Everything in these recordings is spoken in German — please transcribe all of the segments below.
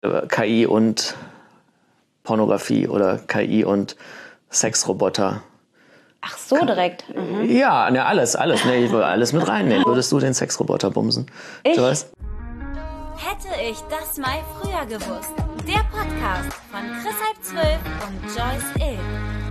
KI und Pornografie oder KI und Sexroboter. Ach so, direkt. Mhm. Ja, ne, alles. Ne, ich will alles mit reinnehmen. Würdest du den Sexroboter bumsen? Ich? Joyce? Hätte ich das mal früher gewusst. Der Podcast von Chris halb 12 und Joyce Ill.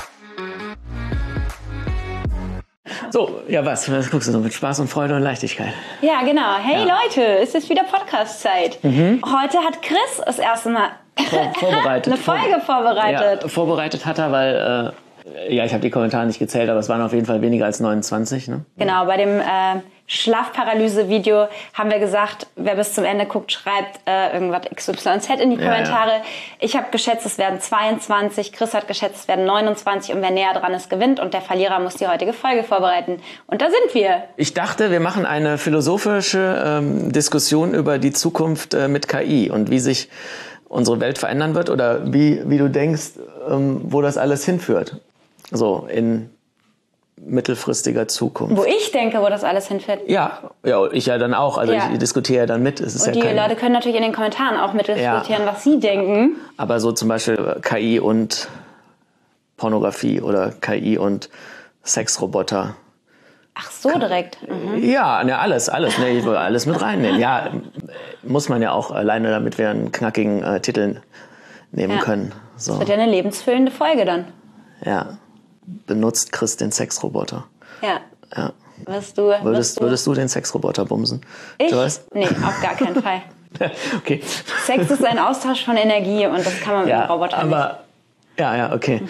So, ja was guckst du so mit Spaß und Freude und Leichtigkeit? Ja, genau. Hey Leute, es ist wieder Podcast-Zeit. Heute hat Chris das erste Mal Vorbereitet. eine Folge vorbereitet. Ja, vorbereitet hat er, weil, ich habe die Kommentare nicht gezählt, aber es waren auf jeden Fall weniger als 29. Ne? Genau, bei dem Schlafparalyse-Video haben wir gesagt, wer bis zum Ende guckt, schreibt irgendwas XYZ in die Kommentare. Ja. Ich habe geschätzt, es werden 22, Chris hat geschätzt, es werden 29 und wer näher dran ist, gewinnt und der Verlierer muss die heutige Folge vorbereiten. Und da sind wir. Ich dachte, wir machen eine philosophische Diskussion über die Zukunft mit KI und wie sich unsere Welt verändern wird oder wie du denkst, wo das alles hinführt. So in mittelfristiger Zukunft. Wo ich denke, wo das alles hinführt. Ja, ich ja dann auch. Also ich diskutiere ja dann mit. Es ist und die Leute können natürlich in den Kommentaren auch mitdiskutieren, was sie denken. Aber so zum Beispiel KI und Pornografie oder KI und Sexroboter. Ach so, direkt. Mhm. Ja, ne, alles. Ne, ich will alles mit reinnehmen. Ja, muss man ja auch alleine, damit wir einen knackigen Titel nehmen können. So. Das wird ja eine lebensfüllende Folge dann. Ja. Benutzt Chris den Sexroboter? Ja. Würdest du den Sexroboter bumsen? Ich? Joyce? Nee, auf gar keinen Fall. Okay. Sex ist ein Austausch von Energie und das kann man mit einem Roboter nicht. Ja, okay.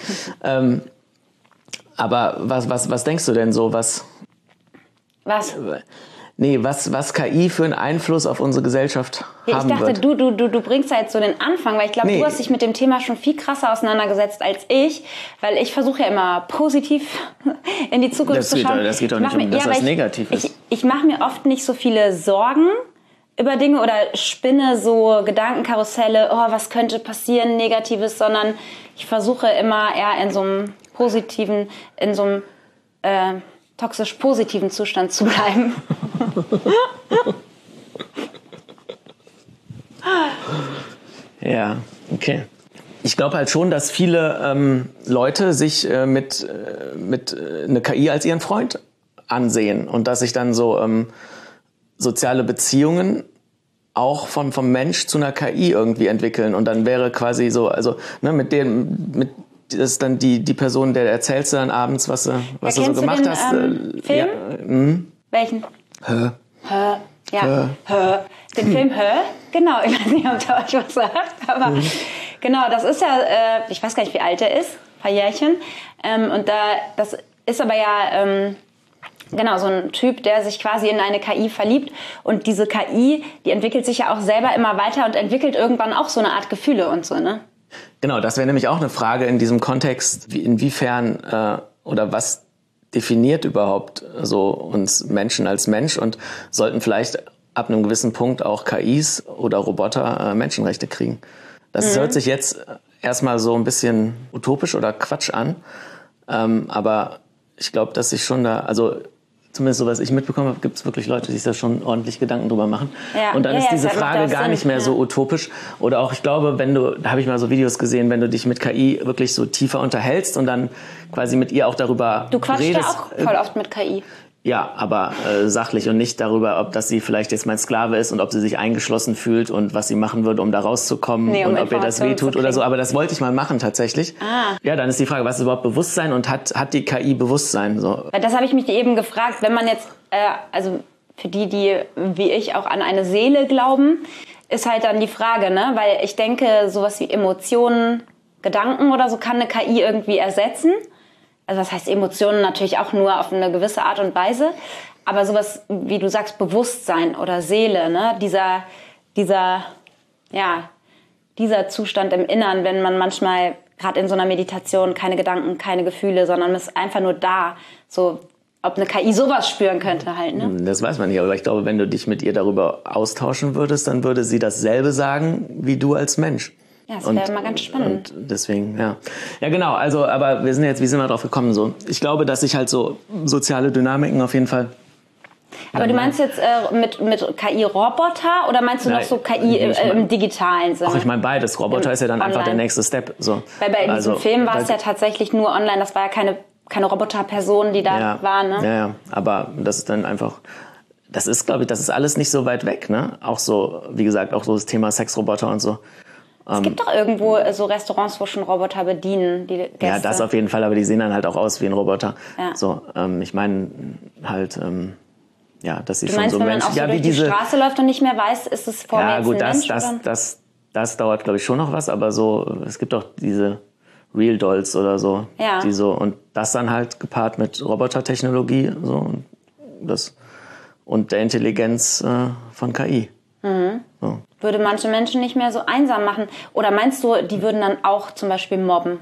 Aber was denkst du denn so, was? Nee, was KI für einen Einfluss auf unsere Gesellschaft haben wird. Ich dachte, du bringst da jetzt so den Anfang, weil ich glaube, du hast dich mit dem Thema schon viel krasser auseinandergesetzt als ich, weil ich versuche ja immer positiv in die Zukunft zu schauen. Das geht doch nicht um das, was negativ ist. Ich mache mir oft nicht so viele Sorgen über Dinge oder spinne so Gedankenkarusselle, was könnte passieren, Negatives, sondern ich versuche immer eher in so einem positiven, in so einem toxisch positiven Zustand zu bleiben. Ja, okay. Ich glaube halt schon, dass viele Leute sich mit einer KI als ihren Freund ansehen und dass sich dann so soziale Beziehungen auch vom Mensch zu einer KI irgendwie entwickeln und dann wäre quasi so, also das ist dann die Person, der erzählst du dann abends, was du so gemacht hast. Film? Welchen? Hö. Ja, Hö. Den Film Hö? Genau, ich weiß nicht, ob der euch was sagt, aber genau, das ist ja, ich weiß gar nicht, wie alt er ist, ein paar Jährchen. Das ist aber ja genau so ein Typ, der sich quasi in eine KI verliebt und diese KI, die entwickelt sich ja auch selber immer weiter und entwickelt irgendwann auch so eine Art Gefühle und so, ne? Genau, das wäre nämlich auch eine Frage in diesem Kontext, inwiefern oder was definiert überhaupt so uns Menschen als Mensch und sollten vielleicht ab einem gewissen Punkt auch KIs oder Roboter Menschenrechte kriegen. Das hört sich jetzt erstmal so ein bisschen utopisch oder Quatsch an, aber ich glaube, dass sich schon da, also zumindest so, was ich mitbekommen habe, gibt es wirklich Leute, die sich da schon ordentlich Gedanken drüber machen. Ja, und dann ist diese Frage gar nicht mehr so utopisch. Oder auch, ich glaube, da habe ich mal so Videos gesehen, wenn du dich mit KI wirklich so tiefer unterhältst und dann quasi mit ihr auch darüber redest. Du quatschst ja auch voll oft mit KI. Ja, aber sachlich und nicht darüber, ob das sie vielleicht jetzt mein Sklave ist und ob sie sich eingeschlossen fühlt und was sie machen würde, um da rauszukommen und ob ihr das wehtut oder so. Aber das wollte ich mal machen tatsächlich. Ja, dann ist die Frage, was ist überhaupt Bewusstsein und hat die KI Bewusstsein? So. Das habe ich mich eben gefragt, wenn man jetzt, also für die wie ich auch an eine Seele glauben, ist halt dann die Frage, ne? Weil ich denke, sowas wie Emotionen, Gedanken oder so kann eine KI irgendwie ersetzen. Also das heißt Emotionen natürlich auch nur auf eine gewisse Art und Weise, aber sowas, wie du sagst, Bewusstsein oder Seele, ne? Dieser Zustand im Innern, wenn man manchmal gerade in so einer Meditation keine Gedanken, keine Gefühle, sondern ist einfach nur da, so ob eine KI sowas spüren könnte halt, ne? Das weiß man nicht, aber ich glaube, wenn du dich mit ihr darüber austauschen würdest, dann würde sie dasselbe sagen wie du als Mensch. Ja, das wäre mal ganz spannend. Und deswegen, ja. Ja, genau, also, aber wie sind wir drauf gekommen so? Ich glaube, dass sich halt so soziale Dynamiken auf jeden Fall Aber du meinst jetzt mit KI-Roboter oder meinst du noch so KI im digitalen Sinne? Ach, ich meine beides. Roboter ist ja dann einfach der nächste Step. So. Weil bei diesem Film war es ja tatsächlich nur online. Das war ja keine Roboterperson, die da war. Ne? Ja, aber das ist dann einfach... Das ist, glaube ich, das ist alles nicht so weit weg. Ne? Auch so, wie gesagt, auch so das Thema Sexroboter und so. Es gibt doch irgendwo so Restaurants, wo schon Roboter bedienen, die Gäste. Ja, das auf jeden Fall, aber die sehen dann halt auch aus wie ein Roboter. Ja. So, ich meine halt, dass sie du schon meinst, so wenn man Menschen... auch so durch die Straße läuft und nicht mehr weiß, ist es vor mir jetzt ein Mensch? Das dauert, glaube ich, schon noch was, aber so, es gibt auch diese Real Dolls oder so, die so, und das dann halt gepaart mit Robotertechnologie, so, und der Intelligenz von KI. Mhm. So. Würde manche Menschen nicht mehr so einsam machen? Oder meinst du, die würden dann auch zum Beispiel mobben?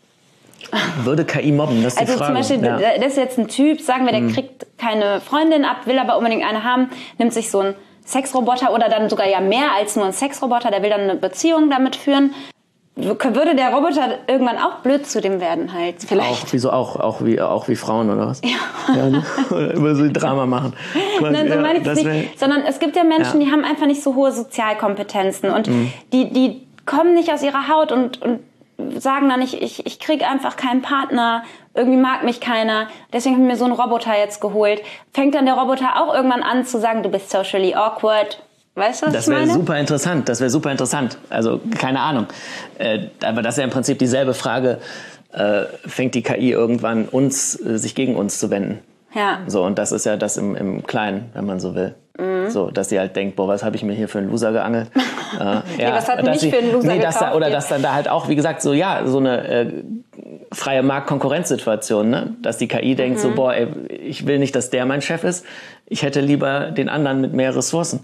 Würde KI mobben? Das ist die Frage. Also zum Beispiel, das ist jetzt ein Typ, sagen wir, der kriegt keine Freundin ab, will aber unbedingt eine haben, nimmt sich so einen Sexroboter oder dann sogar ja mehr als nur einen Sexroboter, der will dann eine Beziehung damit führen. Würde der Roboter irgendwann auch blöd zu dem werden halt vielleicht? Auch wie Frauen oder was? Ja. Ne? Oder über so ein Drama machen. Nein, so meine ich es nicht. Sondern es gibt ja Menschen, die haben einfach nicht so hohe Sozialkompetenzen und die kommen nicht aus ihrer Haut und sagen dann nicht, ich kriege einfach keinen Partner, irgendwie mag mich keiner, deswegen habe ich mir so einen Roboter jetzt geholt. Fängt dann der Roboter auch irgendwann an zu sagen, du bist socially awkward? Weißt du, was ich meine? Das wäre super interessant. Also, keine Ahnung. Aber das ist ja im Prinzip dieselbe Frage. Fängt die KI irgendwann sich gegen uns zu wenden? Ja. So, und das ist ja das im Kleinen, wenn man so will. Mhm. So, dass sie halt denkt, boah, was habe ich mir hier für einen Loser geangelt? Was hat mich für einen Loser gekauft? Oder dass dann da halt auch, wie gesagt, so eine freie Marktkonkurrenzsituation, ne? Dass die KI denkt so, boah, ey, ich will nicht, dass der mein Chef ist. Ich hätte lieber den anderen mit mehr Ressourcen.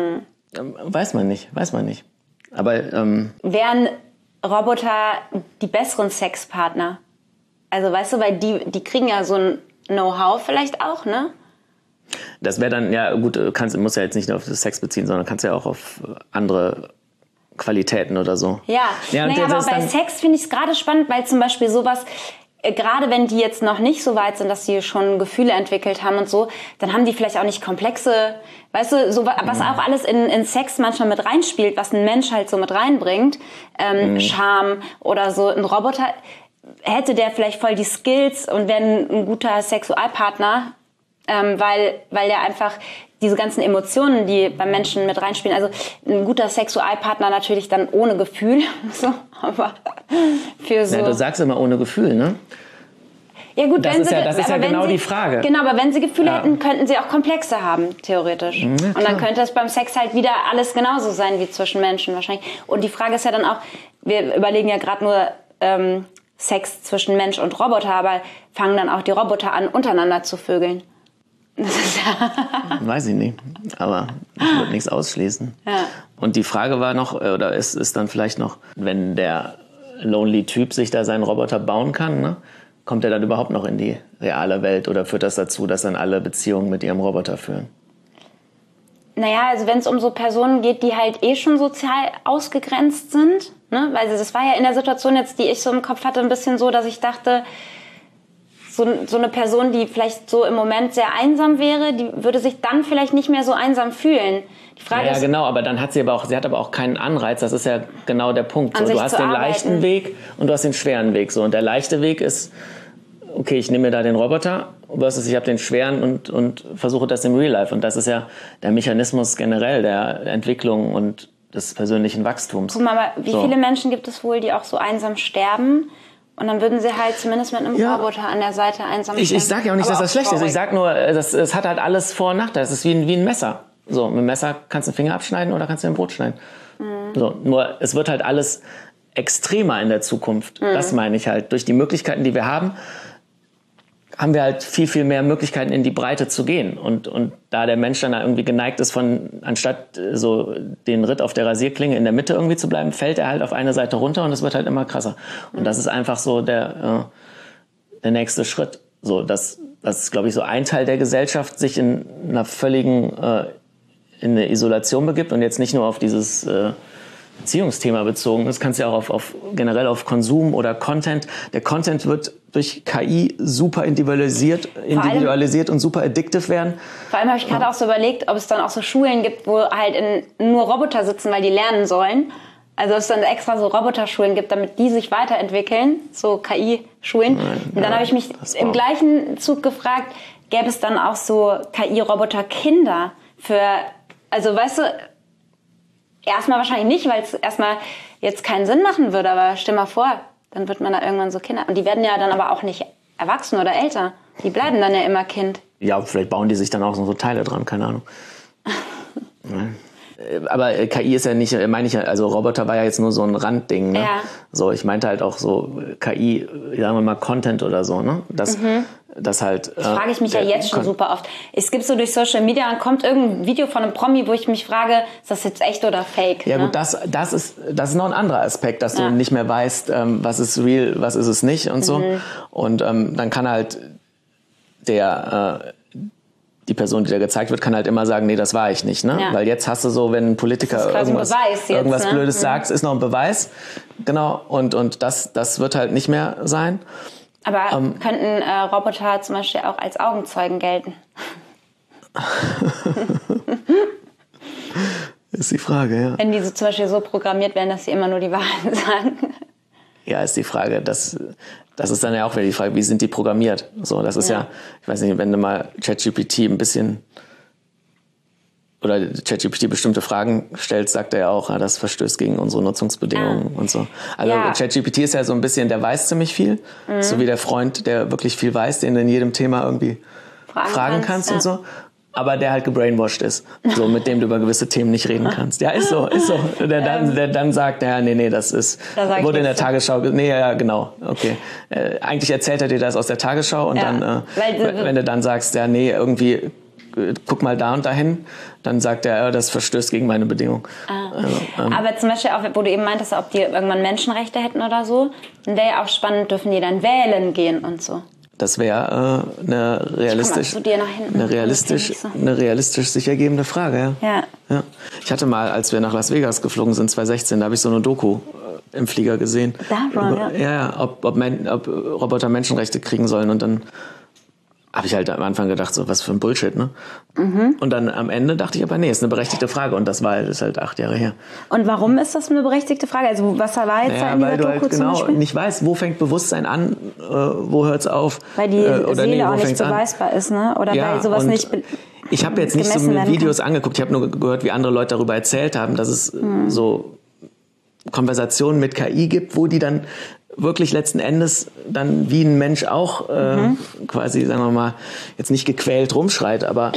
Weiß man nicht. Aber wären Roboter die besseren Sexpartner? Also weißt du, weil die kriegen ja so ein Know-how vielleicht auch, ne? Das wäre dann, ja gut, muss ja jetzt nicht nur auf das Sex beziehen, sondern kannst ja auch auf andere Qualitäten oder so. Ja, aber bei Sex finde ich es gerade spannend, weil zum Beispiel sowas, gerade wenn die jetzt noch nicht so weit sind, dass sie schon Gefühle entwickelt haben und so, dann haben die vielleicht auch nicht komplexe, weißt du, so, was auch alles in Sex manchmal mit reinspielt, was ein Mensch halt so mit reinbringt, Charme oder so, ein Roboter, hätte der vielleicht voll die Skills und wäre ein guter Sexualpartner, weil der einfach diese ganzen Emotionen, die beim Menschen mit reinspielen, also ein guter Sexualpartner natürlich dann ohne Gefühl, so, aber für so... Ja, du sagst immer ohne Gefühl, ne? Ja gut, das ist ja genau die Frage. Genau, aber wenn sie Gefühle hätten, könnten sie auch Komplexe haben, theoretisch. Ja, und dann könnte es beim Sex halt wieder alles genauso sein wie zwischen Menschen wahrscheinlich. Und die Frage ist ja dann auch, wir überlegen ja gerade nur Sex zwischen Mensch und Roboter, aber fangen dann auch die Roboter an, untereinander zu vögeln? Weiß ich nicht, aber ich würde nichts ausschließen. Ja. Und die Frage war noch, oder ist dann vielleicht noch, wenn der lonely Typ sich da seinen Roboter bauen kann, ne? Kommt er dann überhaupt noch in die reale Welt oder führt das dazu, dass dann alle Beziehungen mit ihrem Roboter führen? Naja, also wenn es um so Personen geht, die halt schon sozial ausgegrenzt sind, ne? Weil das war ja in der Situation jetzt, die ich so im Kopf hatte, ein bisschen so, dass ich dachte, so eine Person, die vielleicht so im Moment sehr einsam wäre, die würde sich dann vielleicht nicht mehr so einsam fühlen. Die Frage ist, genau, aber dann hat sie hat aber auch keinen Anreiz. Das ist ja genau der Punkt. So, du hast den leichten Weg und du hast den schweren Weg. So. Und der leichte Weg ist, okay, ich nehme mir da den Roboter, versus ich habe den schweren und versuche das im Real Life. Und das ist ja der Mechanismus generell der Entwicklung und des persönlichen Wachstums. Guck mal, aber wie viele Menschen gibt es wohl, die auch so einsam sterben? Und dann würden sie halt zumindest mit einem Roboter an der Seite einsam sterben. Ich sage ja auch nicht, dass das schlecht ist. Ich sage nur, es hat halt alles Vor- und Nachteile. Es ist wie ein Messer. So, mit dem Messer kannst du den Finger abschneiden oder kannst du ein Brot schneiden. So, nur es wird halt alles extremer in der Zukunft. Das meine ich halt. Durch die Möglichkeiten, die wir haben wir halt viel, viel mehr Möglichkeiten, in die Breite zu gehen. Und da der Mensch dann irgendwie geneigt ist, anstatt so den Ritt auf der Rasierklinge in der Mitte irgendwie zu bleiben, fällt er halt auf eine Seite runter und es wird halt immer krasser. Und das ist einfach so der nächste Schritt. So, dass glaube ich, so ein Teil der Gesellschaft sich in einer völligen in eine Isolation begibt und jetzt nicht nur auf dieses Beziehungsthema bezogen ist, kannst du ja auch auf generell auf Konsum oder Content. Der Content wird durch KI super individualisiert und super addictive werden. Vor allem habe ich gerade auch so überlegt, ob es dann auch so Schulen gibt, wo halt nur Roboter sitzen, weil die lernen sollen. Also es dann extra so Roboterschulen gibt, damit die sich weiterentwickeln, so KI-Schulen. Und dann habe ich mich im gleichen Zug gefragt, gäbe es dann auch so KI-Roboter-Kinder für, also weißt du, erstmal wahrscheinlich nicht, weil es erstmal jetzt keinen Sinn machen würde, aber stell mal vor, dann wird man da irgendwann so Kinder. Und die werden ja dann aber auch nicht erwachsen oder älter. Die bleiben dann ja immer Kind. Ja, vielleicht bauen die sich dann auch so Teile dran, keine Ahnung. Aber KI ist ja nicht, meine ich ja, also Roboter war ja jetzt nur so ein Randding, ne? Ja. So, ich meinte halt auch so KI, sagen wir mal Content oder so, ne? Das halt. Das frage ich mich ja jetzt schon super oft. Es gibt so durch Social Media, dann kommt irgendein Video von einem Promi, wo ich mich frage, ist das jetzt echt oder fake? Ja, ne? Gut, das ist noch ein anderer Aspekt, dass du nicht mehr weißt, was ist real, was ist es nicht und so. Und dann kann halt die Person, die da gezeigt wird, kann halt immer sagen, nee, das war ich nicht, ne? Ja. Weil jetzt hast du so, wenn ein Politiker irgendwas Blödes sagt, ist noch ein Beweis, genau, und das wird halt nicht mehr sein. Aber könnten Roboter zum Beispiel auch als Augenzeugen gelten? Ist die Frage, ja. Wenn die so zum Beispiel so programmiert werden, dass sie immer nur die Wahrheit sagen. Ja, ist die Frage, das ist dann ja auch wieder die Frage, wie sind die programmiert? So, das ist ja, ich weiß nicht, wenn du mal ChatGPT ein bisschen oder ChatGPT bestimmte Fragen stellt, sagt er ja auch, das verstößt gegen unsere Nutzungsbedingungen und so. Also ChatGPT ist ja so ein bisschen, der weiß ziemlich viel, so wie der Freund, der wirklich viel weiß, den du in jedem Thema irgendwie fragen kannst und so. Aber der halt gebrainwashed ist, so mit dem du über gewisse Themen nicht reden kannst. Ja, ist so. Der dann sagt, ja, nee, das ist, wurde in der Tagesschau, nee, ja, genau, okay. Eigentlich erzählt er dir das aus der Tagesschau und dann, wenn du dann sagst, ja, nee, irgendwie, guck mal da und dahin, dann sagt er, das verstößt gegen meine Bedingungen. Aber zum Beispiel auch, wo du eben meintest, ob die irgendwann Menschenrechte hätten oder so, dann wäre ja auch spannend, dürfen die dann wählen gehen und so. Das wäre eine realistisch sich ergebende Frage, ja. Ich hatte mal, als wir nach Las Vegas geflogen sind, 2016, da habe ich so eine Doku im Flieger gesehen. Ob Roboter Menschenrechte kriegen sollen. Und dann habe ich halt am Anfang gedacht, so was für ein Bullshit, ne? Und dann am Ende dachte ich aber, nee, ist eine berechtigte Frage. Und das ist halt 8 Jahre her. Und warum ist das eine berechtigte Frage? Also was war jetzt da in dieser Doku halt zum Beispiel? Nicht weißt, wo fängt Bewusstsein an, wo hört es auf? Weil die Seele auch nicht beweisbar ist, ne? Oder weil sowas nicht ich habe jetzt nicht so mir Videos angeguckt, ich habe nur gehört, wie andere Leute darüber erzählt haben, dass es so Konversationen mit KI gibt, wo die dann wirklich letzten Endes dann wie ein Mensch auch quasi, sagen wir mal, jetzt nicht gequält rumschreit, aber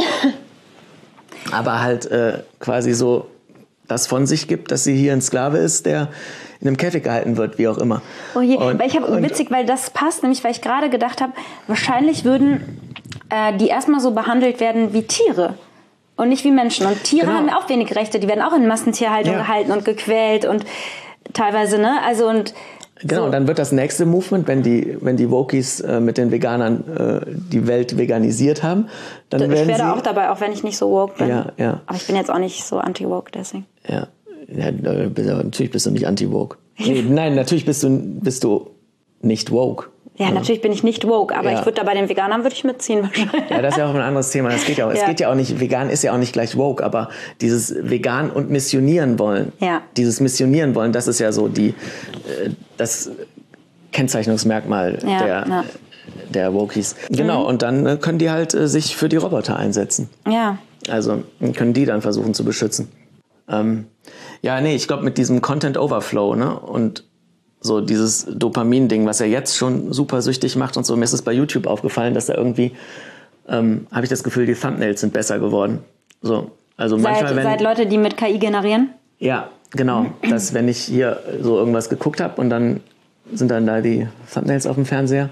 halt quasi so das von sich gibt, dass sie hier ein Sklave ist, der in einem Käfig gehalten wird, wie auch immer. Oh je, witzig, weil das passt, nämlich weil ich gerade gedacht habe, wahrscheinlich würden die erstmal so behandelt werden wie Tiere und nicht wie Menschen. Und Tiere haben auch wenig Rechte, die werden auch in Massentierhaltung gehalten und gequält und teilweise, ne? Also und genau, und dann wird das nächste Movement, wenn die Wokies mit den Veganern die Welt veganisiert haben, dann werden sie... Ich werde auch dabei, auch wenn ich nicht so woke bin. Ja. Aber ich bin jetzt auch nicht so anti-woke, deswegen. Ja, natürlich bist du nicht anti-woke. Nee, nein, natürlich bist du nicht woke. Ja, natürlich bin ich nicht woke, aber ich würde da bei den Veganern würde ich mitziehen wahrscheinlich. Ja, das ist ja auch ein anderes Thema. Das geht ja auch. Es geht ja auch nicht, vegan ist ja auch nicht gleich woke, aber dieses vegan und missionieren wollen, dieses Missionieren wollen, das ist ja so das Kennzeichnungsmerkmal der Wokies. Genau, und dann können die halt sich für die Roboter einsetzen. Ja. Also können die dann versuchen zu beschützen. Ich glaube mit diesem Content Overflow, ne, und so dieses Dopamin-Ding, was er jetzt schon super süchtig macht und so. Mir ist es bei YouTube aufgefallen, dass da irgendwie, habe ich das Gefühl, die Thumbnails sind besser geworden. So, also manchmal, seit Leute, die mit KI generieren? Ja, genau. Dass wenn ich hier so irgendwas geguckt habe und dann sind dann da die Thumbnails auf dem Fernseher,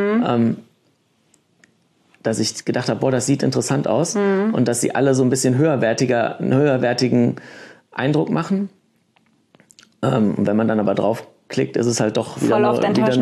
dass ich gedacht habe, boah, das sieht interessant aus und dass sie alle so ein bisschen einen höherwertigen Eindruck machen. Und wenn man dann aber draufklickt, ist es halt doch wieder nur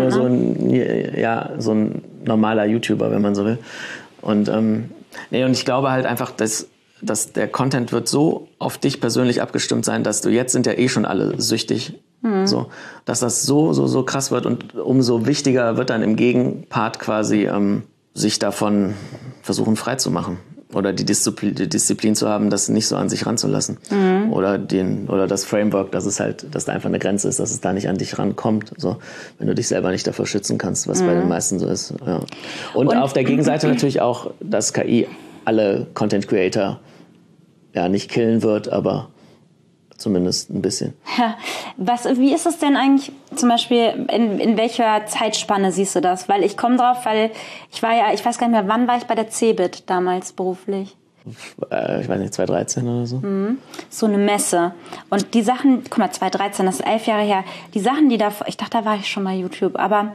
so ein normaler YouTuber, wenn man so will. Und und ich glaube halt einfach, dass dass der Content wird so auf dich persönlich abgestimmt sein, dass du jetzt sind ja schon alle süchtig, so, dass das so krass wird und umso wichtiger wird dann im Gegenpart quasi sich davon versuchen frei zu machen. Oder die Disziplin zu haben, das nicht so an sich ranzulassen. Oder das Framework, dass es halt, dass da einfach eine Grenze ist, dass es da nicht an dich rankommt. So, wenn du dich selber nicht davor schützen kannst, was bei den meisten so ist. Ja. Und auf der Gegenseite natürlich auch, dass KI alle Content Creator ja nicht killen wird, aber zumindest ein bisschen. Ja. Wie ist es denn eigentlich zum Beispiel, in welcher Zeitspanne siehst du das? Weil ich komme drauf, weil ich weiß gar nicht mehr, wann war ich bei der CeBIT damals beruflich? Ich weiß nicht, 2013 oder so. So eine Messe. Und die Sachen, guck mal, 2013, das ist 11 Jahre her, die Sachen, die da, ich dachte, da war ich schon bei YouTube, aber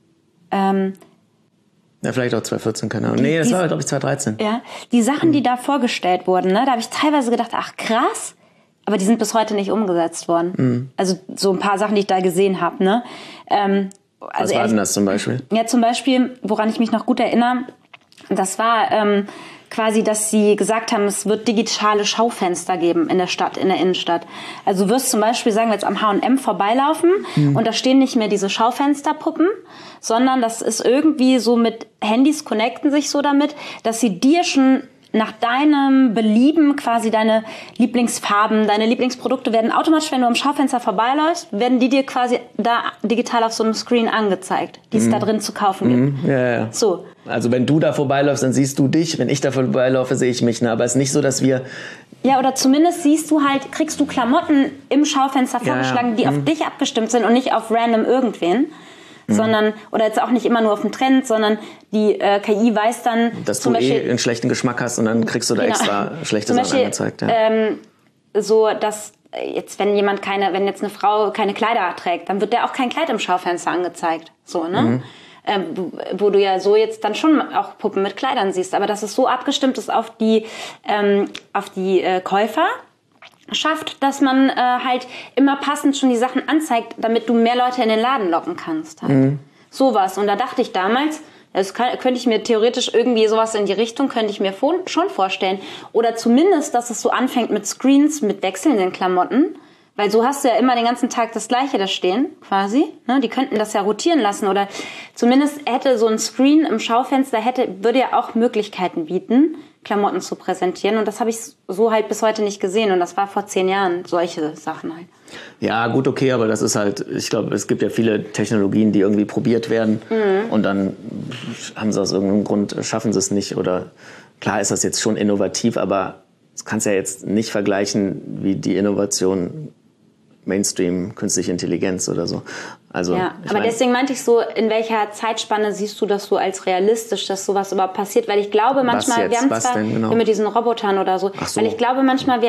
ja, vielleicht auch 2014, keine Ahnung. Nee, das war, glaube ich, 2013. Ja, die Sachen, die da vorgestellt wurden, ne, da habe ich teilweise gedacht, ach krass, aber die sind bis heute nicht umgesetzt worden. Also so ein paar Sachen, die ich da gesehen habe. Ne? Was war denn das zum Beispiel? Ja, zum Beispiel, woran ich mich noch gut erinnere, das war quasi, dass sie gesagt haben, es wird digitale Schaufenster geben in der Stadt, in der Innenstadt. Also du wirst zum Beispiel, sagen wir jetzt am H&M vorbeilaufen und da stehen nicht mehr diese Schaufensterpuppen, sondern das ist irgendwie so mit Handys connecten sich so damit, dass sie dir schon nach deinem Belieben quasi deine Lieblingsfarben, deine Lieblingsprodukte werden automatisch, wenn du am Schaufenster vorbeiläufst, werden die dir quasi da digital auf so einem Screen angezeigt, die es da drin zu kaufen gibt. Ja. So. Also wenn du da vorbeiläufst, dann siehst du dich. Wenn ich da vorbeilaufe, sehe ich mich. Ne? Aber es ist nicht so, dass wir... Ja, oder zumindest kriegst du Klamotten im Schaufenster vorgeschlagen, die auf dich abgestimmt sind und nicht auf random irgendwen. Sondern, oder jetzt auch nicht immer nur auf den Trend, sondern die KI weiß dann... Dass du einen schlechten Geschmack hast und dann kriegst du da extra schlechte Sachen angezeigt. Ja. So, dass jetzt, wenn jetzt eine Frau keine Kleider trägt, dann wird der auch kein Kleid im Schaufenster angezeigt. So, ne? Wo du ja so jetzt dann schon auch Puppen mit Kleidern siehst. Aber dass es so abgestimmt ist auf die Käufer, schafft, dass man halt immer passend schon die Sachen anzeigt, damit du mehr Leute in den Laden locken kannst. Halt. Sowas. Und da dachte ich damals, könnte ich mir theoretisch irgendwie sowas in die Richtung, könnte ich mir schon vorstellen. Oder zumindest, dass es so anfängt mit Screens, mit wechselnden Klamotten. Weil so hast du ja immer den ganzen Tag das Gleiche da stehen, quasi. Ne? Die könnten das ja rotieren lassen. Oder zumindest hätte so ein Screen im Schaufenster, würde ja auch Möglichkeiten bieten, Klamotten zu präsentieren. Und das habe ich so halt bis heute nicht gesehen. Und das war vor 10 Jahren, solche Sachen halt. Ja, gut, okay, aber das ist halt, ich glaube, es gibt ja viele Technologien, die irgendwie probiert werden. Und dann haben sie aus irgendeinem Grund, schaffen sie es nicht. Oder klar ist das jetzt schon innovativ, aber das kannst du ja jetzt nicht vergleichen wie die Innovation Mainstream, künstliche Intelligenz oder so. Also, ja, aber deswegen meinte ich so, in welcher Zeitspanne siehst du das so als realistisch, dass sowas überhaupt passiert? Weil ich glaube manchmal, wir haben zwar mit diesen Robotern oder so, weil ich glaube manchmal,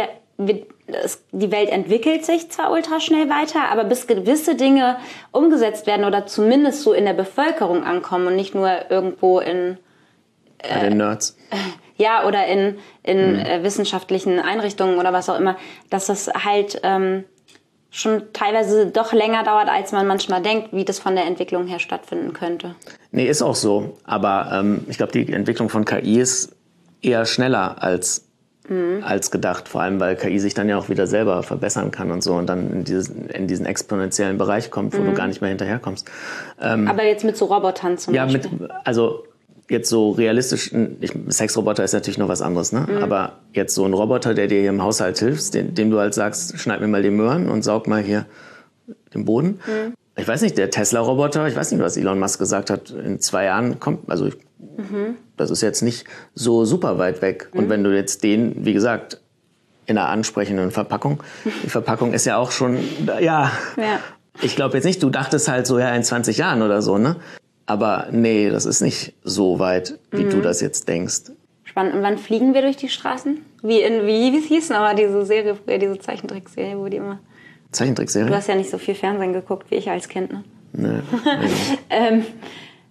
die Welt entwickelt sich zwar ultra schnell weiter, aber bis gewisse Dinge umgesetzt werden oder zumindest so in der Bevölkerung ankommen und nicht nur irgendwo in... Bei den Nerds. Ja, oder in wissenschaftlichen Einrichtungen oder was auch immer, dass das halt... schon teilweise doch länger dauert, als man manchmal denkt, wie das von der Entwicklung her stattfinden könnte. Nee, ist auch so. Aber ich glaube, die Entwicklung von KI ist eher schneller als gedacht. Vor allem, weil KI sich dann ja auch wieder selber verbessern kann und so und dann in diesen exponentiellen Bereich kommt, wo du gar nicht mehr hinterherkommst. Aber jetzt mit so Robotern zum Beispiel? Also jetzt so realistisch, Sexroboter ist natürlich noch was anderes, ne? Aber jetzt so ein Roboter, der dir hier im Haushalt hilft, dem du halt sagst, schneid mir mal die Möhren und saug mal hier den Boden. Ich weiß nicht, der Tesla-Roboter, ich weiß nicht, was Elon Musk gesagt hat, in 2 Jahren kommt, also das ist jetzt nicht so super weit weg. Und wenn du jetzt den, wie gesagt, in einer ansprechenden Verpackung, die Verpackung ist ja auch schon, ja. Ich glaube jetzt nicht, du dachtest halt so, ja, in 20 Jahren oder so, ne? Aber nee, das ist nicht so weit, wie du das jetzt denkst. Spannend. Und wann fliegen wir durch die Straßen? Wie es hieß aber diese Serie früher, diese Zeichentrickserie, wo die immer... Zeichentrickserie? Du hast ja nicht so viel Fernsehen geguckt wie ich als Kind, ne? Nee.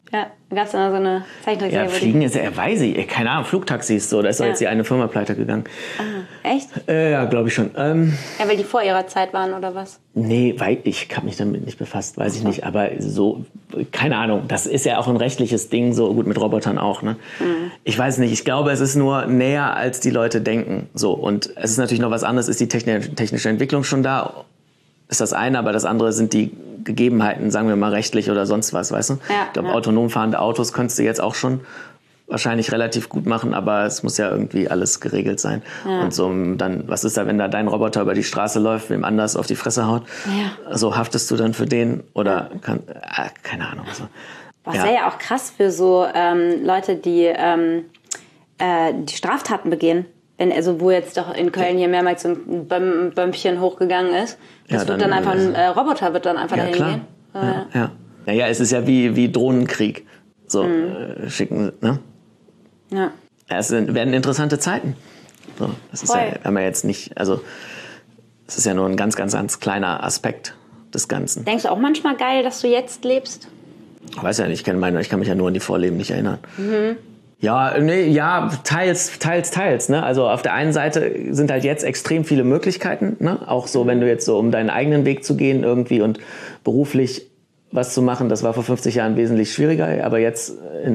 Ja, da gab es dann so eine Zeichentrickserie. Ja, Fliegen ist ja, weiß ich, keine Ahnung, Flugtaxis, so, da ist doch jetzt die eine Firma pleite gegangen. Ah, echt? Ja, glaube ich schon. Ja, weil die vor ihrer Zeit waren, oder was? Nee, weil ich habe mich damit nicht befasst, weiß ich nicht. Aber so, keine Ahnung, das ist ja auch ein rechtliches Ding, so gut mit Robotern auch. Ne? Ich weiß nicht, ich glaube, es ist nur näher, als die Leute denken. So, und es ist natürlich noch was anderes, ist die technische Entwicklung schon da? Ist das eine, aber das andere sind die Gegebenheiten, sagen wir mal rechtlich oder sonst was, weißt du? Ja, ich glaube, autonom fahrende Autos könntest du jetzt auch schon wahrscheinlich relativ gut machen, aber es muss ja irgendwie alles geregelt sein. Ja. Und so dann, was ist da, wenn da dein Roboter über die Straße läuft, wem anders auf die Fresse haut? Ja. So haftest du dann für den oder keine Ahnung. So. Das wäre ja auch krass für so Leute, die Straftaten begehen. Wo jetzt doch in Köln hier mehrmals so ein Bömpchen hochgegangen ist. Das wird dann einfach ein Roboter wird dann einfach dahin gehen. Ja. Naja, es ist ja wie Drohnenkrieg. So schicken, ne? Ja. Es werden interessante Zeiten. So, das ist ja, wenn man jetzt nicht, also es ist ja nur ein ganz, ganz, ganz kleiner Aspekt des Ganzen. Denkst du auch manchmal geil, dass du jetzt lebst? Ich weiß ja nicht, ich kann mich ja nur an die Vorleben nicht erinnern. Ja, teils, ne? Also auf der einen Seite sind halt jetzt extrem viele Möglichkeiten, ne? Auch so, wenn du jetzt so, um deinen eigenen Weg zu gehen irgendwie und beruflich was zu machen, das war vor 50 Jahren wesentlich schwieriger, aber jetzt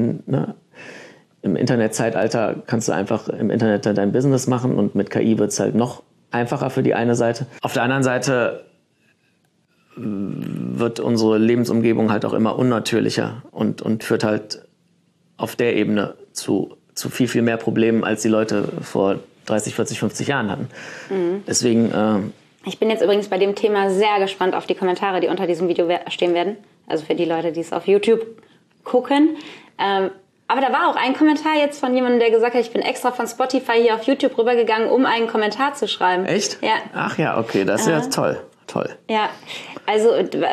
im Internetzeitalter kannst du einfach im Internet dein Business machen und mit KI wird's halt noch einfacher für die eine Seite. Auf der anderen Seite wird unsere Lebensumgebung halt auch immer unnatürlicher und führt halt auf der Ebene zu viel, viel mehr Problemen, als die Leute vor 30, 40, 50 Jahren hatten. Deswegen... Ich bin jetzt übrigens bei dem Thema sehr gespannt auf die Kommentare, die unter diesem Video stehen werden. Also für die Leute, die es auf YouTube gucken. Aber da war auch ein Kommentar jetzt von jemandem, der gesagt hat, ich bin extra von Spotify hier auf YouTube rübergegangen, um einen Kommentar zu schreiben. Echt? Ja. Ach ja, okay, das ist ja toll. Ja, also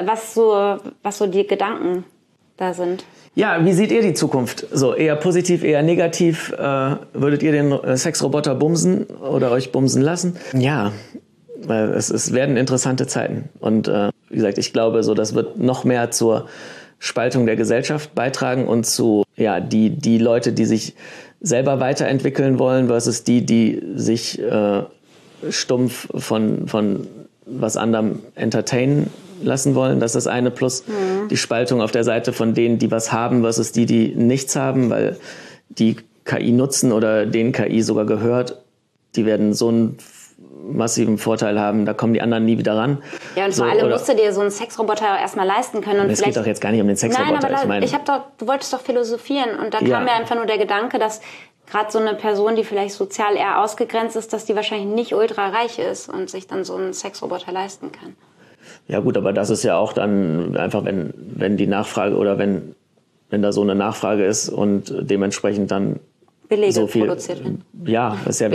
was so die Gedanken da sind. Ja, wie seht ihr die Zukunft? So eher positiv, eher negativ? Würdet ihr den Sexroboter bumsen oder euch bumsen lassen? Ja, weil es werden interessante Zeiten. Und wie gesagt, ich glaube, so das wird noch mehr zur Spaltung der Gesellschaft beitragen und zu die Leute, die sich selber weiterentwickeln wollen, versus die sich stumpf von was anderem entertainen lassen wollen. Das ist das eine, plus die Spaltung auf der Seite von denen, die was haben, versus die nichts haben, weil die KI nutzen oder denen KI sogar gehört. Die werden so einen massiven Vorteil haben, da kommen die anderen nie wieder ran. Ja, und vor allem musst du dir so einen Sexroboter erstmal leisten können. Und es geht doch jetzt gar nicht um den Sexroboter. Nein, aber du wolltest doch philosophieren und da kam mir einfach nur der Gedanke, dass gerade so eine Person, die vielleicht sozial eher ausgegrenzt ist, dass die wahrscheinlich nicht ultra reich ist und sich dann so einen Sexroboter leisten kann. Ja gut, aber das ist ja auch dann einfach, wenn die Nachfrage oder wenn da so eine Nachfrage ist und dementsprechend dann billige so viel produziert werden. Ja, das ist ja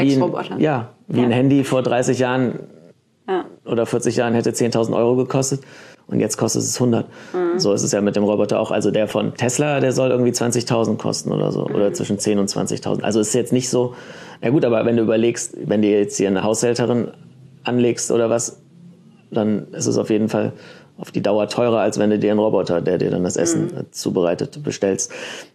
wie ein Handy vor 30 Jahren oder 40 Jahren hätte 10.000 Euro gekostet und jetzt kostet es 100. So ist es ja mit dem Roboter auch. Also der von Tesla, der soll irgendwie 20.000 kosten oder so oder zwischen 10.000 und 20.000. Also ist jetzt nicht so. Ja gut, aber wenn du überlegst, wenn du jetzt hier eine Haushälterin anlegst oder was, dann ist es auf jeden Fall auf die Dauer teurer, als wenn du dir einen Roboter, der dir dann das Essen zubereitet, bestellst.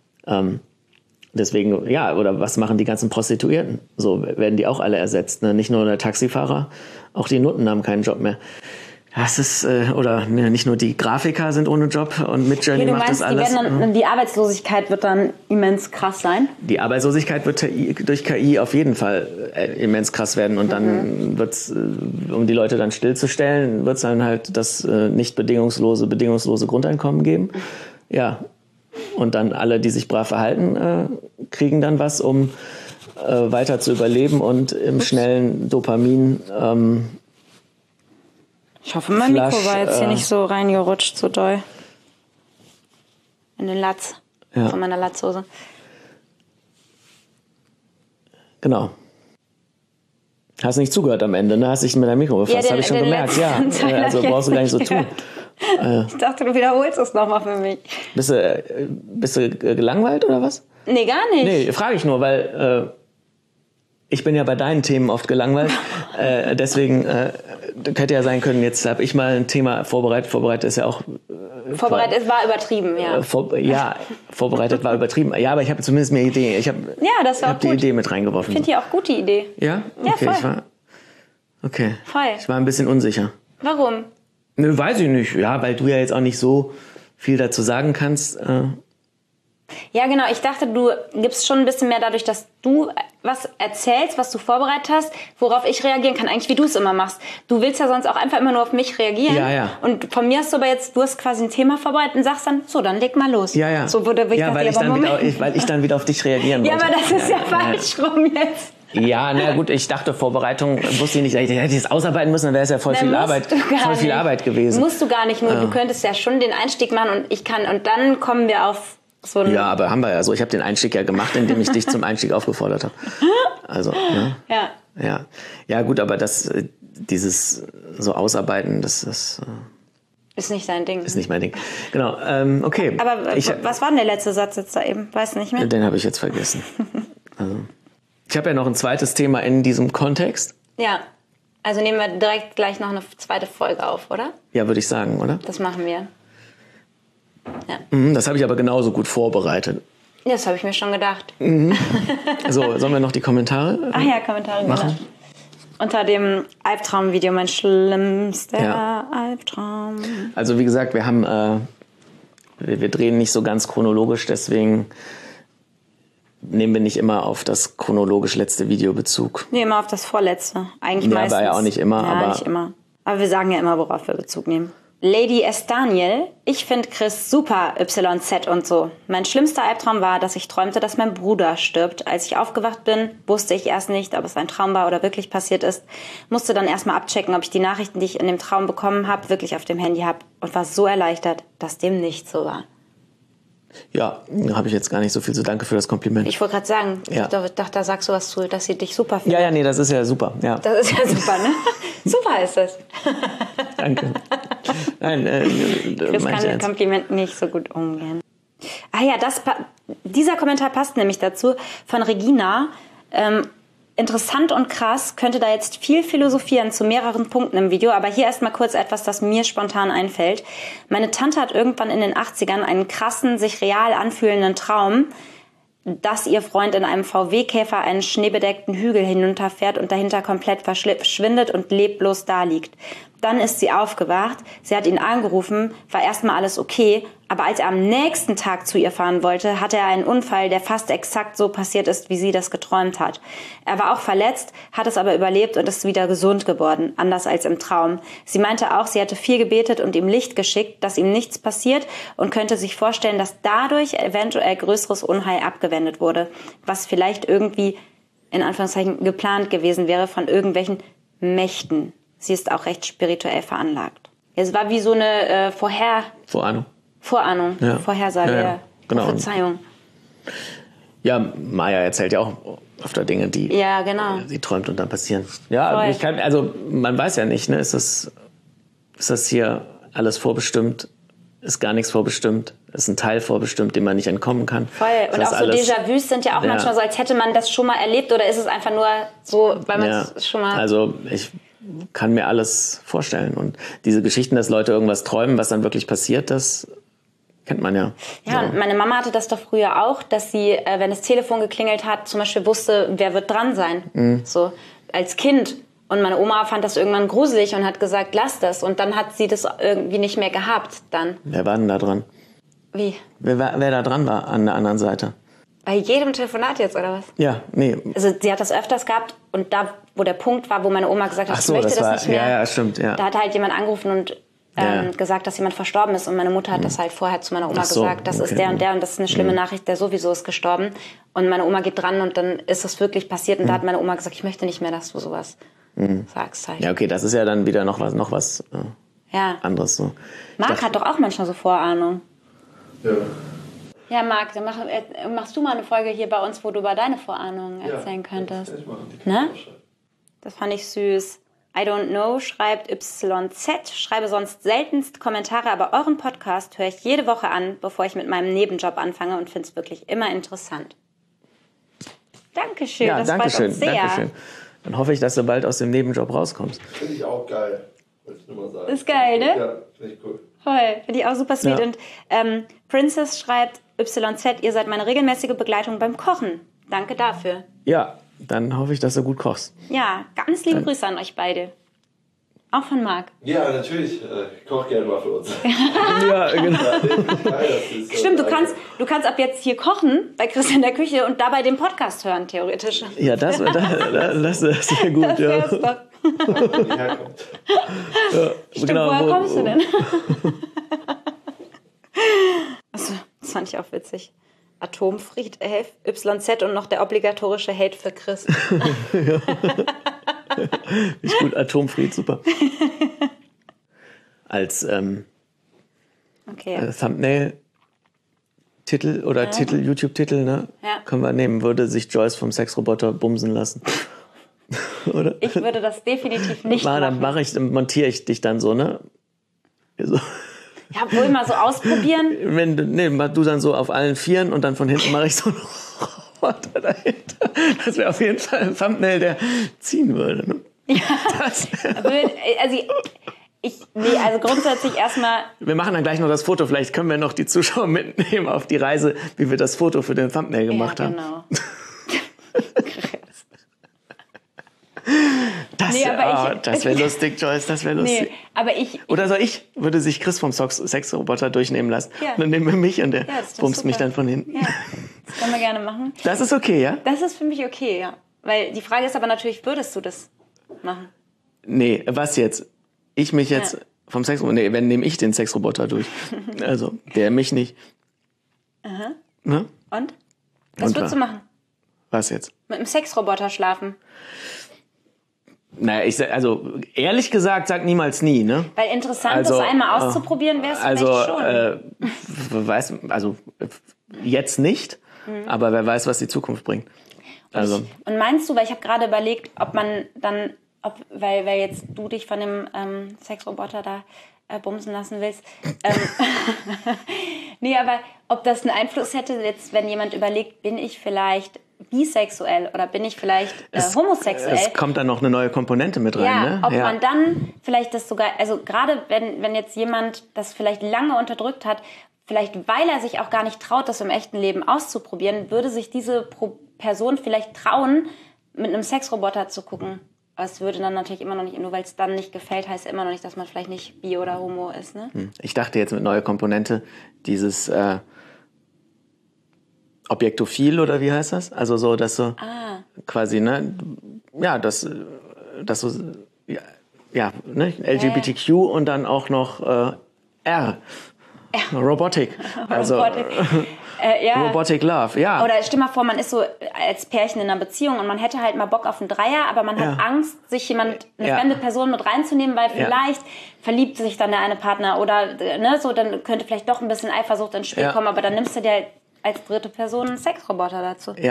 Deswegen, oder was machen die ganzen Prostituierten? So werden die auch alle ersetzt. Ne? Nicht nur der Taxifahrer, auch die Nutten haben keinen Job mehr. Das ist, nicht nur die Grafiker sind ohne Job und Midjourney macht das alles. Die Arbeitslosigkeit wird dann immens krass sein? Die Arbeitslosigkeit wird durch KI auf jeden Fall immens krass werden und dann wird's, um die Leute dann stillzustellen, wird es dann halt das nicht bedingungslose Grundeinkommen geben. Ja. Und dann alle, die sich brav verhalten, kriegen dann was, um weiter zu überleben und im schnellen Dopamin. Ich hoffe, mein Mikro war jetzt hier nicht so reingerutscht, so doll. In den Latz von meiner Latzhose. Genau. Hast nicht zugehört am Ende, ne? Hast dich mit deinem Mikro befasst, habe ich schon gemerkt. Ja, also brauchst du gar nicht so tun. Ich dachte, du wiederholst es nochmal für mich. Bist du gelangweilt oder was? Nee, gar nicht. Nee, frage ich nur, weil ich bin ja bei deinen Themen oft gelangweilt. Deswegen hätte ja sein können, jetzt habe ich mal ein Thema vorbereitet. Vorbereitet ist ja auch Vorbereitet war übertrieben, ja. Vorbereitet war übertrieben. Ja, aber ich habe zumindest mehr Ideen. Ich habe die Idee mit reingeworfen. Ich finde die auch gute Idee. Ja? Okay, ja, voll. Voll. Ich war ein bisschen unsicher. Warum? Nö, weiß ich nicht. Ja, weil du ja jetzt auch nicht so viel dazu sagen kannst. Ja, genau. Ich dachte, du gibst schon ein bisschen mehr dadurch, dass du was erzählst, was du vorbereitet hast, worauf ich reagieren kann, eigentlich wie du es immer machst. Du willst ja sonst auch einfach immer nur auf mich reagieren. Ja. Und von mir hast du aber jetzt, du hast quasi ein Thema vorbereitet und sagst dann, so, dann leg mal los. Ja. So wurde ich weil ich dann wieder auf dich reagieren wollte. Ja, aber das ist ja falsch rum jetzt. Ja, na gut, ich dachte, Vorbereitung wusste ich nicht. Ich hätte es ausarbeiten müssen, dann wäre es ja voll viel Arbeit gewesen. Musst du gar nicht, nur du könntest ja schon den Einstieg machen und dann kommen wir auf so ein... Ja, aber haben wir ja so. Ich habe den Einstieg ja gemacht, indem ich dich zum Einstieg aufgefordert habe. Also, ne? Ja. Ja, gut, aber dieses so Ausarbeiten, das ist nicht dein Ding. Ist nicht mein Ding. Genau, okay. Aber was war denn der letzte Satz jetzt da eben? Weiß nicht mehr. Den habe ich jetzt vergessen. Also, ich habe ja noch ein zweites Thema in diesem Kontext. Ja, also nehmen wir direkt gleich noch eine zweite Folge auf, oder? Ja, würde ich sagen, oder? Das machen wir. Ja. Das habe ich aber genauso gut vorbereitet. Ja, das habe ich mir schon gedacht. So, sollen wir noch die Kommentare Ach ja, Kommentare machen? Genau. Unter dem Albtraumvideo, mein schlimmster Albtraum. Also wie gesagt, wir haben, wir drehen nicht so ganz chronologisch, deswegen nehmen wir nicht immer auf das chronologisch letzte Video Bezug. Nee, immer auf das vorletzte. Eigentlich meistens. Aber ja auch nicht immer. Ja, nicht immer. Aber wir sagen ja immer, worauf wir Bezug nehmen. Lady S. Daniel, ich finde Chris super, YZ und so. Mein schlimmster Albtraum war, dass ich träumte, dass mein Bruder stirbt. Als ich aufgewacht bin, wusste ich erst nicht, ob es ein Traum war oder wirklich passiert ist. Musste dann erstmal abchecken, ob ich die Nachrichten, die ich in dem Traum bekommen habe, wirklich auf dem Handy habe. Und war so erleichtert, dass dem nicht so war. Ja, da habe ich jetzt gar nicht so viel zu danke für das Kompliment. Ich wollte gerade sagen, ich dachte, da sagst du was zu, dass sie dich super findet. Ja, nee, das ist ja super. Ja. Das ist ja super, ne? Super ist das. Danke. Nein, Chris kann mit Komplimenten nicht so gut umgehen. Ah ja, dieser Kommentar passt nämlich dazu von Regina. Interessant und krass, könnte da jetzt viel philosophieren zu mehreren Punkten im Video, aber hier erstmal kurz etwas, das mir spontan einfällt. Meine Tante hat irgendwann in den 80ern einen krassen, sich real anfühlenden Traum, dass ihr Freund in einem VW-Käfer einen schneebedeckten Hügel hinunterfährt und dahinter komplett verschwindet und leblos daliegt. Dann ist sie aufgewacht, sie hat ihn angerufen, war erstmal alles okay, aber als er am nächsten Tag zu ihr fahren wollte, hatte er einen Unfall, der fast exakt so passiert ist, wie sie das geträumt hat. Er war auch verletzt, hat es aber überlebt und ist wieder gesund geworden, anders als im Traum. Sie meinte auch, sie hatte viel gebetet und ihm Licht geschickt, dass ihm nichts passiert und könnte sich vorstellen, dass dadurch eventuell größeres Unheil abgewendet wurde, was vielleicht irgendwie, in Anführungszeichen, geplant gewesen wäre von irgendwelchen Mächten. Sie ist auch recht spirituell veranlagt. Es war wie so eine Vorahnung, ja. Vorhersage, ja. Genau. Prophezeiung. Ja, Maya erzählt ja auch öfter Dinge, die sie träumt und dann passieren. Ja, man weiß ja nicht, ne? Ist das hier alles vorbestimmt? Ist gar nichts vorbestimmt? Ist ein Teil vorbestimmt, dem man nicht entkommen kann? Voll. Und auch so Déjà-vus sind ja auch manchmal so, als hätte man das schon mal erlebt, oder ist es einfach nur so, weil man es schon mal... Also ich kann mir alles vorstellen. Und diese Geschichten, dass Leute irgendwas träumen, was dann wirklich passiert, das kennt man ja. Ja, und meine Mama hatte das doch früher auch, dass sie, wenn das Telefon geklingelt hat, zum Beispiel wusste, wer wird dran sein. So als Kind. Und meine Oma fand das irgendwann gruselig und hat gesagt, lass das. Und dann hat sie das irgendwie nicht mehr gehabt dann. Wer war denn da dran? Wie? Wer da dran war an der anderen Seite? Bei jedem Telefonat jetzt, oder was? Ja, nee. Also sie hat das öfters gehabt und da, wo der Punkt war, wo meine Oma gesagt hat, ich möchte das nicht mehr. Ja, stimmt, ja. Da hat halt jemand angerufen und gesagt, dass jemand verstorben ist. Und meine Mutter hat das halt vorher zu meiner Oma gesagt, das ist der und der und das ist eine schlimme Nachricht, der sowieso ist gestorben. Und meine Oma geht dran und dann ist das wirklich passiert. Und da hat meine Oma gesagt, ich möchte nicht mehr, dass du sowas sagst halt. Ja, okay, das ist ja dann wieder noch was anderes. So. Marc hat doch auch manchmal so Vorahnung. Ja. Ja, Marc, dann machst du mal eine Folge hier bei uns, wo du über deine Vorahnungen erzählen könntest. Ne? Das fand ich süß. I don't know, schreibt YZ, schreibe sonst seltenst Kommentare, aber euren Podcast höre ich jede Woche an, bevor ich mit meinem Nebenjob anfange und finde es wirklich immer interessant. Dankeschön, das freut uns sehr. Dankeschön. Dann hoffe ich, dass du bald aus dem Nebenjob rauskommst. Finde ich auch geil. Wollte ich nur mal sagen. Ist geil, ne? Ja, finde ich cool. Voll, finde ich auch super sweet. Ja. Und Princess schreibt, YZ, ihr seid meine regelmäßige Begleitung beim Kochen. Danke dafür. Ja, dann hoffe ich, dass du gut kochst. Ja, ganz liebe Grüße an euch beide. Auch von Marc. Ja, natürlich. Ich koche gerne mal für uns. Ja, genau. Stimmt, du kannst ab jetzt hier kochen bei Chris in der Küche und dabei den Podcast hören, theoretisch. Ja, das wär gut. Das wär's doch. Wie herkommt. Stimmt, woher kommst du denn? Also, das fand ich auch witzig. Atomfried, YZ und noch der obligatorische Hate für Chris. Ist gut, Atomfried, super. Als Thumbnail-Titel oder YouTube-Titel, ne? Ja. Können wir nehmen, würde sich Joyce vom Sexroboter bumsen lassen. Oder? Ich würde das definitiv nicht Dann machen. montiere ich dich dann so, ne? So. Ja, wohl mal so ausprobieren. Du dann so auf allen Vieren und dann von hinten mache ich so einen Roboter dahinter. Das wäre auf jeden Fall ein Thumbnail, der ziehen würde. Ne? Ja, also grundsätzlich erstmal... Wir machen dann gleich noch das Foto. Vielleicht können wir noch die Zuschauer mitnehmen auf die Reise, wie wir das Foto für den Thumbnail gemacht haben. Genau. Das wäre lustig, Joyce, das wäre lustig. Nee, aber Oder würde sich Chris vom Sexroboter durchnehmen lassen. Ja. Und dann nehmen wir mich und der bumst mich dann von hinten. Ja, das können wir gerne machen. Das ist okay, ja? Das ist für mich okay, ja. Weil die Frage ist aber natürlich, würdest du das machen? Nee, was jetzt? Ich mich jetzt vom Sexroboter... Nee, wenn nehme ich den Sexroboter durch. Also, der mich nicht. Aha. Ne? Und? Was würdest du machen? Was jetzt? Mit einem Sexroboter schlafen? Naja, ehrlich gesagt, sag niemals nie, ne? Weil interessant, das einmal auszuprobieren, wäre es vielleicht schon. Jetzt nicht, aber wer weiß, was die Zukunft bringt. Also. Und meinst du, weil ich habe gerade überlegt, ob man dann, weil jetzt du dich von dem Sexroboter da bumsen lassen willst. Nee, aber ob das einen Einfluss hätte, jetzt, wenn jemand überlegt, bin ich vielleicht bisexuell oder bin ich vielleicht homosexuell? Es kommt dann noch eine neue Komponente mit rein, ne? Ob man dann vielleicht das sogar, also gerade wenn jetzt jemand das vielleicht lange unterdrückt hat, vielleicht weil er sich auch gar nicht traut, das im echten Leben auszuprobieren, würde sich diese Person vielleicht trauen, mit einem Sexroboter zu gucken. Aber es würde dann natürlich immer noch nicht, nur weil es dann nicht gefällt, heißt immer noch nicht, dass man vielleicht nicht bi oder homo ist, ne? Ich dachte jetzt mit neuer Komponente dieses Objektophil oder wie heißt das? Also so, dass so quasi, ne? Ja, dass so, ja, ne? LGBTQ und dann auch noch R. Robotic. Also Robotic Love, ja. Oder stell mal vor, man ist so als Pärchen in einer Beziehung und man hätte halt mal Bock auf einen Dreier, aber man hat Angst, sich eine fremde Person mit reinzunehmen, weil vielleicht verliebt sich dann der eine Partner oder ne, so, dann könnte vielleicht doch ein bisschen Eifersucht ins Spiel kommen, aber dann nimmst du dir als dritte Person einen Sexroboter dazu. Ja.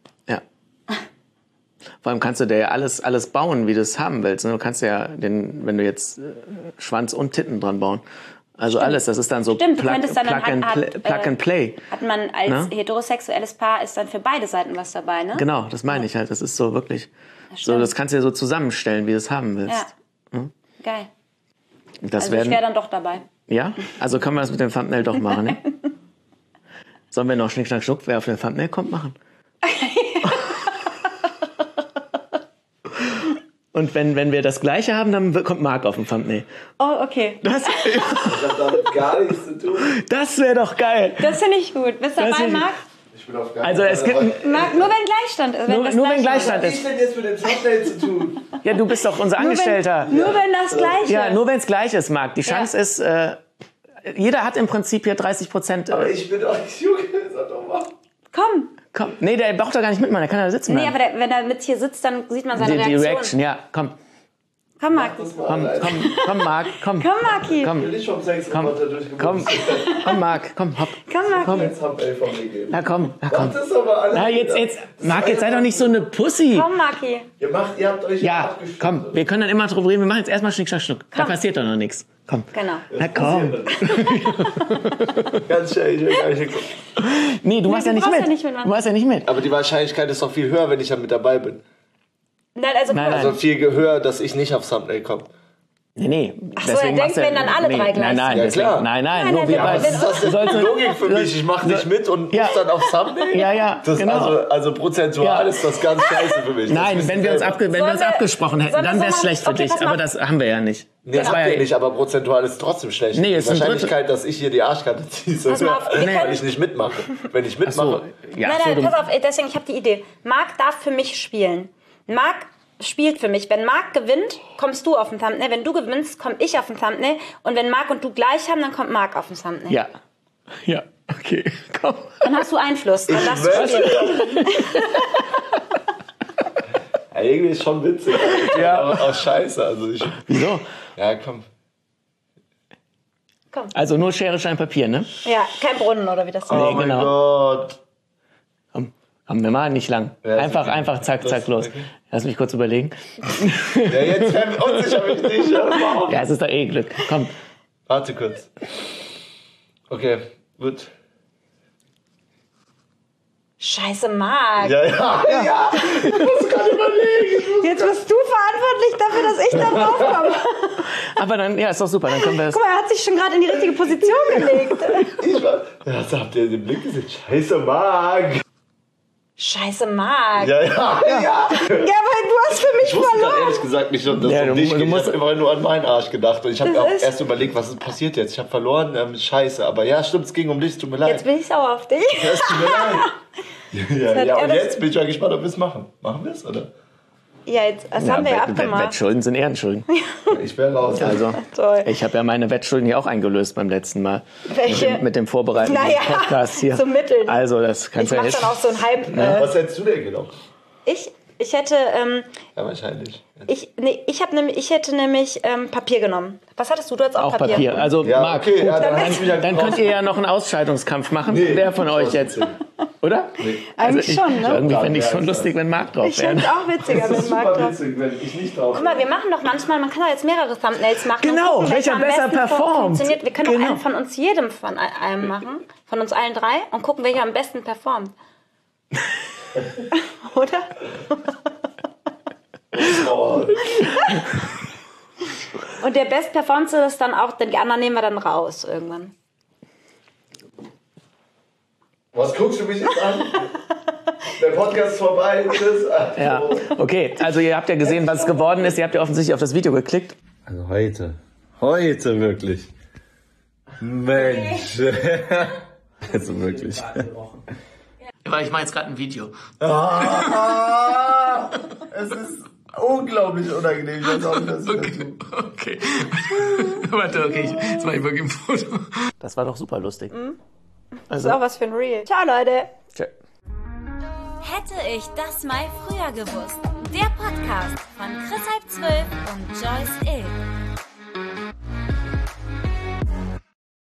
Vor allem kannst du dir ja alles bauen, wie du es haben willst. Du kannst ja wenn du jetzt Schwanz und Titten dran bauen. Also alles, das ist dann so Plug and Play. Hat man als heterosexuelles Paar, ist dann für beide Seiten was dabei, ne? Genau, das meine ich halt. Das ist so wirklich, das kannst du dir so zusammenstellen, wie du es haben willst. Ja. Geil. Ich wäre dann doch dabei. Ja? Also können wir das mit dem Thumbnail doch machen, ne? Sollen wir noch Schnick, Schnack, Schnuck, wer auf den Thumbnail kommt, machen? Und wenn wir das Gleiche haben, dann kommt Marc auf den Thumbnail. Oh, okay. Das hat damit gar nichts zu tun. Das wäre doch geil. Das finde ich gut. Bist du dabei, Marc? Ich bin auf gar Also es gibt Marc, nur wenn Gleichstand ist. Nur wenn Gleichstand Was hat denn jetzt mit dem Thumbnail zu tun? Ja, du bist doch unser Angestellter. Nur wenn das Gleiche. Ja, nur wenn es gleich ist, Marc. Die Chance ist, jeder hat im Prinzip hier 30%. Aber ich bin doch nicht Junge, sag doch mal. Komm. Nee, der braucht doch gar nicht mitmachen, der kann da sitzen bleiben. Nee, aber wenn er mit hier sitzt, dann sieht man seine Die Reaktion. Reaction, ja, komm. Komm, Marc. Komm, Marc, komm. Komm, Marci. Komm. Ich will nicht vom Sexroboter durchgebracht. Komm, Marc, komm, hopp. Komm, Marci. Jetzt Thumbnail von mir geben. Na komm. Macht das aber alle. Na, jetzt, Marc, jetzt sei doch nicht so eine Pussy. Komm, Marci. Ihr habt euch Ja, abgestimmt. komm, wir können dann immer drüber reden. Wir machen jetzt erstmal Schnick, Schnack, Schnuck. Da passiert doch noch nichts. Komm. Genau. Na komm. Ganz schnell, ich will gar nicht gucken. Nee, du machst ja nicht brauchst mit. ja nicht mitmachen. Du machst ja nicht mit. Aber die Wahrscheinlichkeit ist doch viel höher, wenn ich ja mit dabei bin. Nein, also Nein. Also viel höher, dass ich nicht aufs Thumbnail komme. Nee. Ach so, er denkt, wenn dann alle drei gleich Nein, Ja, deswegen, klar. nein, nur wir Ja, was beide. ist das denn für eine Logik für mich? Ich mache nicht mit und muss dann aufs Thumbnail? Ja, Das genau. also prozentual ist das ganz scheiße für mich. Nein, wenn wir uns abgesprochen hätten, sollen wir dann wäre es so schlecht für machen? dich. Okay, pass Aber mal. das haben wir ja nicht. Nee, Das habt war ihr ja nicht, aber prozentual ist es trotzdem schlecht. Nee, Die ist ein Wahrscheinlichkeit, dass ich hier die Arschkarte ziehe, ist Pass mal auf, wir weil können- ich nicht mitmache. Wenn ich mitmache, so. Ja, Nein, so nein, dumm. pass auf, deswegen, ich habe die Idee. Marc darf für mich spielen. Marc spielt für mich. Wenn Marc gewinnt, kommst du auf den Thumbnail. Wenn du gewinnst, komme ich auf den Thumbnail. Und wenn Marc und du gleich haben, dann kommt Marc auf den Thumbnail. Ja, okay, komm. Dann hast du Einfluss. Dann darfst du schwör's spielen. ja, irgendwie ist schon witzig. Ja. Aber auch scheiße. Also Wieso? ja, komm. Also nur Schere, Stein, Papier, ne? Ja, kein Brunnen oder wie das Oh heißt. mein genau. Gott. Komm, haben wir mal, nicht lang. Ja, Einfach, zack, los. okay. Lass mich kurz überlegen. Ja, jetzt unsicher bin ich nicht. Warum? Ja, es ist doch eh Glück. Komm. Warte kurz. Okay, gut. Scheiße, Marc. Ja. Ich muss gerade überlegen. Jetzt bist du verantwortlich dafür, dass ich da drauf komme. Aber dann, ja, ist doch super. Dann können wir das. Guck mal, er hat sich schon gerade in die richtige Position gelegt. Das habt ihr den Blick gesehen. Scheiße, Marc. Scheiße, Marc. Ja. Ja, weil du hast für mich Ich wusste gerade verloren. ehrlich gesagt nicht, dass Ja, es du um dich musst- geht. Ich habe immer nur an meinen Arsch gedacht. Und ich habe Das auch ist- erst überlegt, was ist passiert jetzt. Ich habe verloren, scheiße. Aber ja, stimmt, es ging um dich, es tut mir leid. Jetzt bin ich sauer auf dich. Ja, es tut mir leid. hat Ja, er und das- jetzt bin ich ja gespannt, ob wir es machen. Machen wir es, oder? Ja, jetzt, das haben wir ja abgemacht. Wettschulden sind Ehrenschulden. Ich wäre raus. Also, Toll. ich habe ja meine Wettschulden hier auch eingelöst beim letzten Mal. Welche? Mit dem Vorbereiten des Naja, Podcasts hier. zum Mitteln. Also, das Ich kannst du ja mach nicht. dann auch so ein Hype. Was hättest du denn genommen? Ich hätte, Ja, wahrscheinlich. ich hätte nämlich Papier genommen. Was hattest du? Du hattest auch, Auch Papier. Also, Ja, Marc, okay, gut, ja, dann hättest du mich ja dann könnt ihr ja noch einen Ausscheidungskampf machen. Nee. Wer von euch jetzt? Oder? Eigentlich schon, ne? Irgendwie fände ich Ja, schon ja. lustig, wenn Marc drauf Ich fände wäre. es auch witziger, Das wenn ist Marc super drauf. witzig, wenn ich nicht drauf Guck mal, wir machen doch manchmal, man kann doch jetzt mehrere Thumbnails machen. Genau, und gucken, welcher am besser besten performt. Funktioniert. Wir können Genau. auch einen von uns jedem von einem machen, von uns allen drei, und gucken, welcher am besten performt. Oder? Und der bestperformste ist dann auch, denn die anderen nehmen wir dann raus irgendwann. Was guckst du mich jetzt an? Der Podcast ist vorbei. Tschüss. Ja, okay. Also, ihr habt ja gesehen, was es geworden ist. Ihr habt ja offensichtlich auf das Video geklickt. Also heute wirklich. Mensch. Also wirklich. Aber ich mache jetzt gerade ein Video. Es ist unglaublich unangenehm. Ich weiß auch nicht, was ich dazu. Okay. Warte, okay. Jetzt mache ich wirklich ein Foto. Das war doch super lustig. Das ist auch was für ein Reel. Ciao, Leute. Tschö. Hätte ich das mal früher gewusst. Der Podcast von Chris Halb 12 und Joyce Ill.